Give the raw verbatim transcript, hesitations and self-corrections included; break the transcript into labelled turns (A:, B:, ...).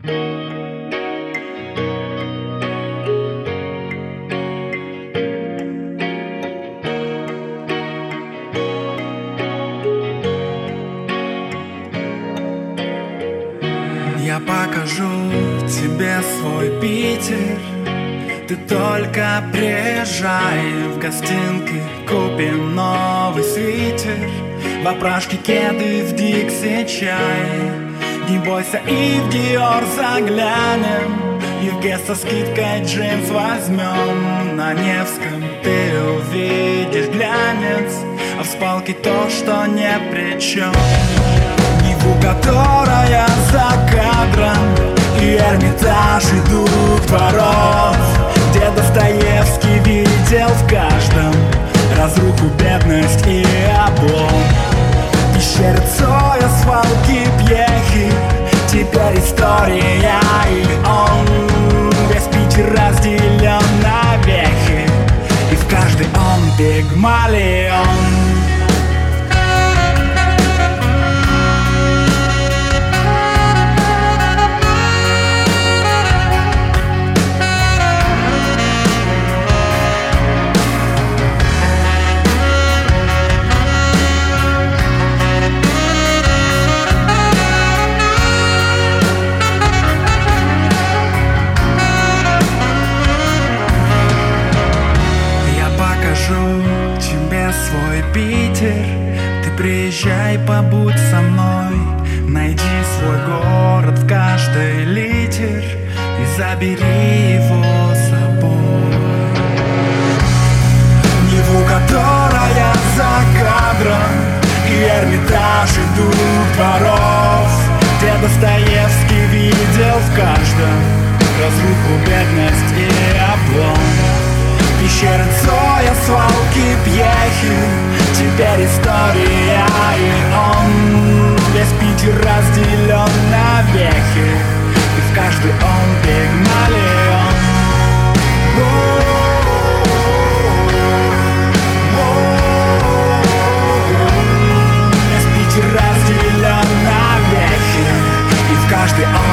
A: Я покажу тебе свой Питер. Ты только приезжай в гостинки, купим новый свитер, в опрашке кеды, в Дикси чай. Не бойся, и в Диор заглянем, и в Гесс со скидкой джинс возьмем. На Невском ты увидишь глянец, а в спалке то, что не при чем. Неву, которая за кадром, и Эрмитаж идут дворов, где Достоевский видел в каждом разруху, бедность и облом. Пещеры Цоя, свалки, пьехи, теперь история, и он весь Питер разделен на вехи, и в каждой он пигмалион. Тебе свой Питер, ты приезжай, побудь со мной, найди свой город в каждой литер и забери его с собой. Неву, которая за кадром, и Эрмитаж идут дворов, где Достоевский видел в каждом разруху, бедность и облом. Пещеры Цоя, свалки, пьехи, теперь история, и он весь Питер разделен на вехи, и в каждый он пигмалион. Весь Питер разделен на вехи, и в каждый он